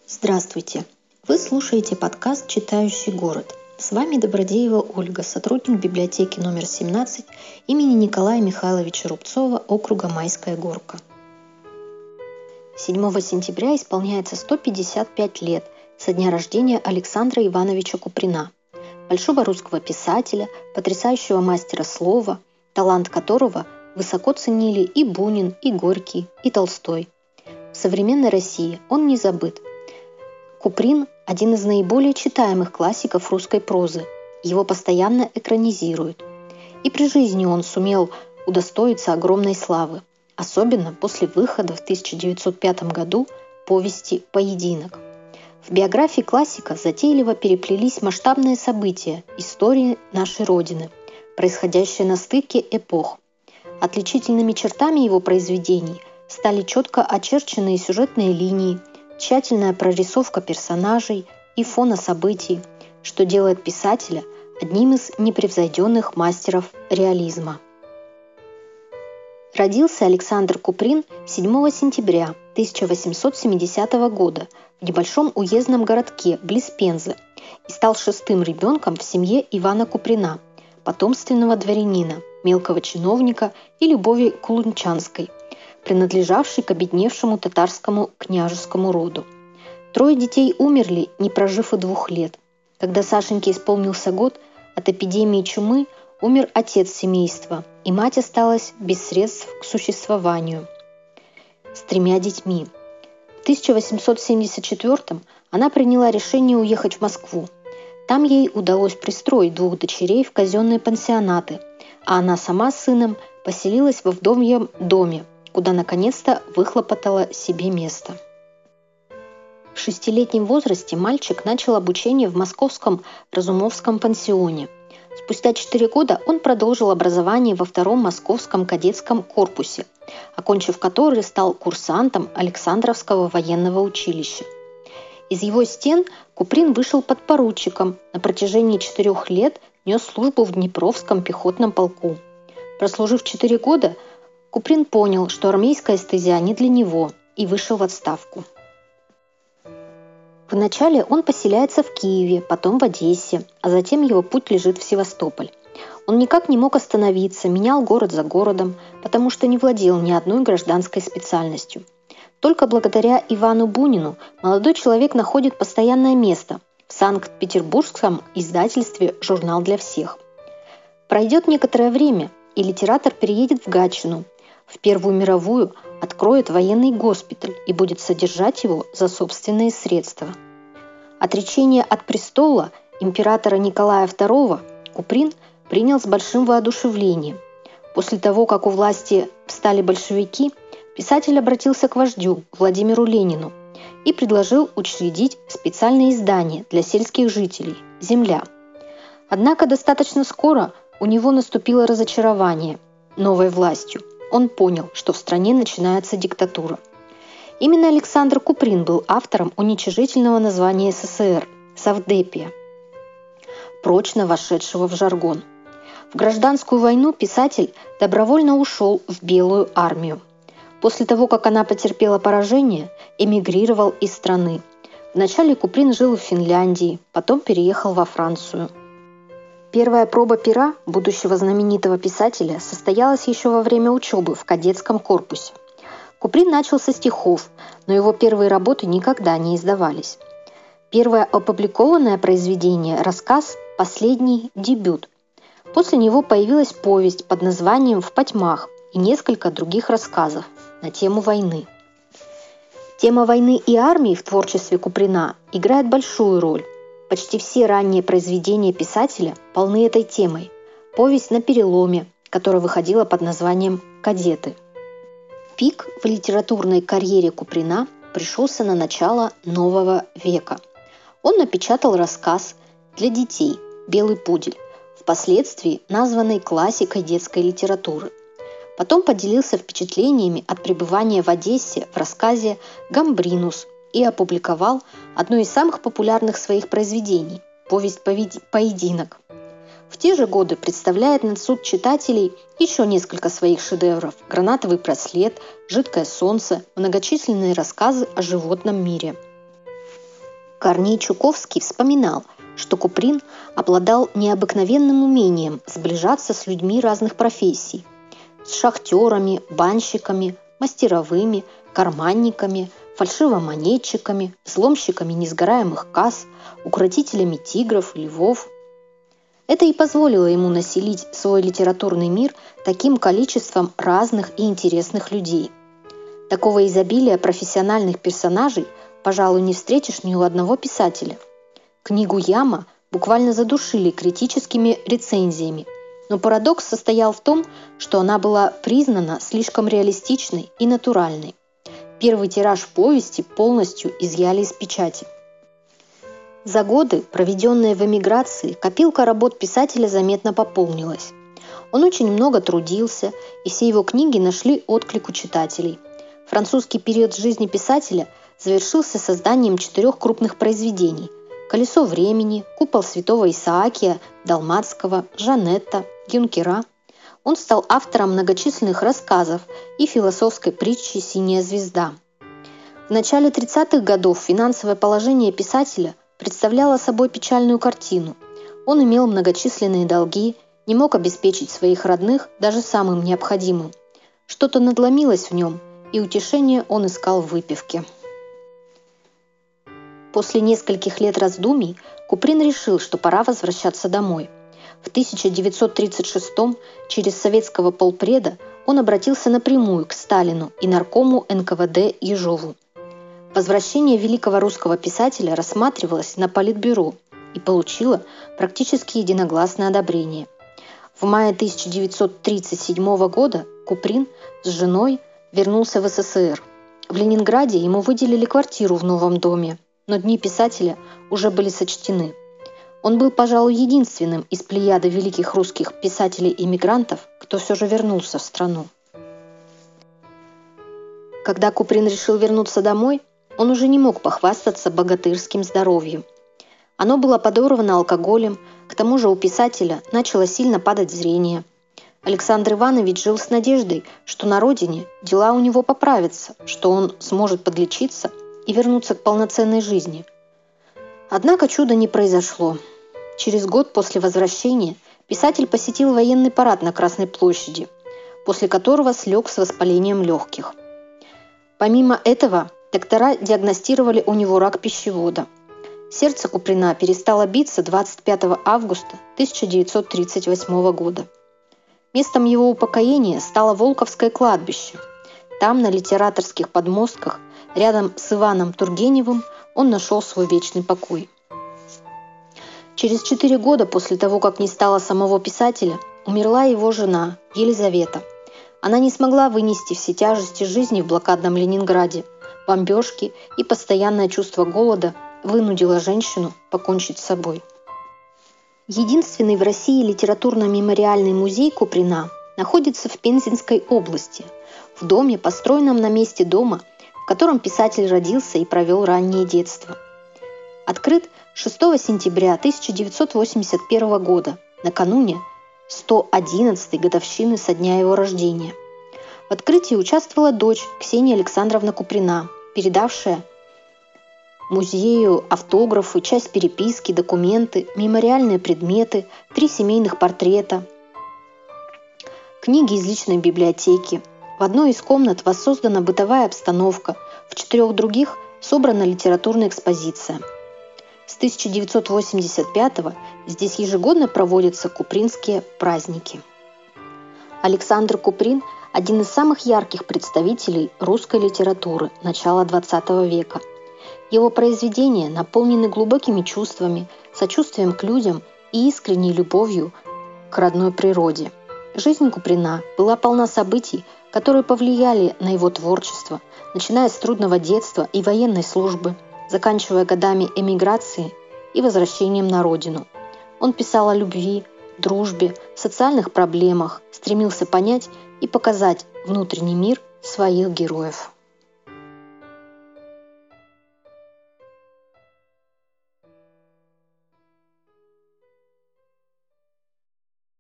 Здравствуйте! Вы слушаете подкаст «Читающий город». С вами Добродеева Ольга, сотрудник библиотеки номер 17 имени Николая Михайловича Рубцова, округа Майская Горка. 7 сентября исполняется 155 лет со дня рождения Александра Ивановича Куприна, большого русского писателя, потрясающего мастера слова, талант которого высоко ценили и Бунин, и Горький, и Толстой. В современной России он не забыт. Куприн – один из наиболее читаемых классиков русской прозы. Его постоянно экранизируют. И при жизни он сумел удостоиться огромной славы, особенно после выхода в 1905 году повести «Поединок». В биографии классика затейливо переплелись масштабные события истории нашей Родины, происходящие на стыке эпох. Отличительными чертами его произведений стали четко очерченные сюжетные линии, тщательная прорисовка персонажей и фона событий, что делает писателя одним из непревзойденных мастеров реализма. Родился Александр Куприн 7 сентября 1870 года в небольшом уездном городке близ Пензы и стал шестым ребенком в семье Ивана Куприна, потомственного дворянина, мелкого чиновника и Любови Кулунчанской, принадлежавшей к обедневшему татарскому княжескому роду. Трое детей умерли, не прожив и 2 лет. Когда Сашеньке исполнился год, от эпидемии чумы умер отец семейства, и мать осталась без средств к существованию с 3 детьми. В 1874 она приняла решение уехать в Москву. Там ей удалось пристроить 2 дочерей в казенные пансионаты, а она сама с сыном поселилась во вдовьем доме, куда наконец-то выхлопотала себе место. В 6-летнем возрасте мальчик начал обучение в московском Разумовском пансионе. Спустя 4 года он продолжил образование во 2-м московском кадетском корпусе, окончив который стал курсантом Александровского военного училища. Из его стен Куприн вышел подпоручиком, на протяжении 4 лет нес службу в Днепровском пехотном полку. Прослужив 4 года, Куприн понял, что армейская стезя не для него, и вышел в отставку. Вначале он поселяется в Киеве, потом в Одессе, а затем его путь лежит в Севастополь. Он никак не мог остановиться, менял город за городом, потому что не владел ни одной гражданской специальностью. Только благодаря Ивану Бунину молодой человек находит постоянное место в Санкт-Петербургском издательстве «Журнал для всех». Пройдет некоторое время, и литератор переедет в Гатчину, в Первую мировую откроет военный госпиталь и будет содержать его за собственные средства. Отречение от престола императора Николая II Куприн принял с большим воодушевлением. После того, как у власти встали большевики, писатель обратился к вождю Владимиру Ленину и предложил учредить специальное издание для сельских жителей «Земля». Однако достаточно скоро у него наступило разочарование новой властью. Он понял, что в стране начинается диктатура. Именно Александр Куприн был автором уничижительного названия СССР – «Совдепия», прочно вошедшего в жаргон. В гражданскую войну писатель добровольно ушел в Белую армию. После того, как она потерпела поражение, эмигрировал из страны. Вначале Куприн жил в Финляндии, потом переехал во Францию. Первая проба пера будущего знаменитого писателя состоялась еще во время учебы в кадетском корпусе. Куприн начал со стихов, но его первые работы никогда не издавались. Первое опубликованное произведение – рассказ «Последний дебют». После него появилась повесть под названием «В потьмах» и несколько других рассказов на тему войны. Тема войны и армии в творчестве Куприна играет большую роль. Почти все ранние произведения писателя полны этой темой. Повесть «На переломе», которая выходила под названием «Кадеты». Пик в литературной карьере Куприна пришелся на начало нового века. Он напечатал рассказ для детей «Белый пудель», впоследствии названный классикой детской литературы. Потом поделился впечатлениями от пребывания в Одессе в рассказе «Гамбринус» и опубликовал одно из самых популярных своих произведений – повесть «Поединок». В те же годы представляет на суд читателей еще несколько своих шедевров – «Гранатовый браслет», «Жидкое солнце», многочисленные рассказы о животном мире. Корней Чуковский вспоминал, что Куприн обладал необыкновенным умением сближаться с людьми разных профессий, с шахтерами, банщиками, мастеровыми, карманниками, фальшивомонетчиками, взломщиками несгораемых касс, укротителями тигров и львов. Это и позволило ему населить свой литературный мир таким количеством разных и интересных людей. Такого изобилия профессиональных персонажей, пожалуй, не встретишь ни у одного писателя. Книгу «Яма» буквально задушили критическими рецензиями, но парадокс состоял в том, что она была признана слишком реалистичной и натуральной. Первый тираж повести полностью изъяли из печати. За годы, проведенные в эмиграции, копилка работ писателя заметно пополнилась. Он очень много трудился, и все его книги нашли отклик у читателей. Французский период жизни писателя завершился созданием 4 крупных произведений: «Колесо времени», «Купол святого Исаакия», «Далматского», «Жанетта», «Юнкера». Он стал автором многочисленных рассказов и философской притчи «Синяя звезда». В начале 30-х годов финансовое положение писателя представляло собой печальную картину. Он имел многочисленные долги, не мог обеспечить своих родных даже самым необходимым. Что-то надломилось в нем, и утешение он искал в выпивке. После нескольких лет раздумий Куприн решил, что пора возвращаться домой. В 1936-м через советского полпреда он обратился напрямую к Сталину и наркому НКВД Ежову. Возвращение великого русского писателя рассматривалось на Политбюро и получило практически единогласное одобрение. В мае 1937 года Куприн с женой вернулся в СССР. В Ленинграде ему выделили квартиру в новом доме, но дни писателя уже были сочтены. Он был, пожалуй, единственным из плеяды великих русских писателей-иммигрантов, кто все же вернулся в страну. Когда Куприн решил вернуться домой, он уже не мог похвастаться богатырским здоровьем. Оно было подорвано алкоголем, к тому же у писателя начало сильно падать зрение. Александр Иванович жил с надеждой, что на родине дела у него поправятся, что он сможет подлечиться и вернуться к полноценной жизни. Однако чуда не произошло. Через год после возвращения писатель посетил военный парад на Красной площади, после которого слег с воспалением легких. Помимо этого, доктора диагностировали у него рак пищевода. Сердце Куприна перестало биться 25 августа 1938 года. Местом его упокоения стало Волковское кладбище. Там, на литераторских подмостках, рядом с Иваном Тургеневым, он нашел свой вечный покой. Через 4 года после того, как не стало самого писателя, умерла его жена Елизавета. Она не смогла вынести все тяжести жизни в блокадном Ленинграде. Бомбежки и постоянное чувство голода вынудило женщину покончить с собой. Единственный в России литературно-мемориальный музей Куприна находится в Пензенской области, в доме, построенном на месте дома, в котором писатель родился и провел раннее детство. Открыт 6 сентября 1981 года, накануне 111-й годовщины со дня его рождения. В открытии участвовала дочь Ксения Александровна Куприна, передавшая музею автографы, часть переписки, документы, мемориальные предметы, 3 семейных портрета, книги из личной библиотеки. В одной из комнат воссоздана бытовая обстановка, в 4 других собрана литературная экспозиция. С 1985-го здесь ежегодно проводятся купринские праздники. Александр Куприн – один из самых ярких представителей русской литературы начала XX века. Его произведения наполнены глубокими чувствами, сочувствием к людям и искренней любовью к родной природе. Жизнь Куприна была полна событий, которые повлияли на его творчество, начиная с трудного детства и военной службы, заканчивая годами эмиграции и возвращением на родину. Он писал о любви, дружбе, социальных проблемах, стремился понять и показать внутренний мир своих героев.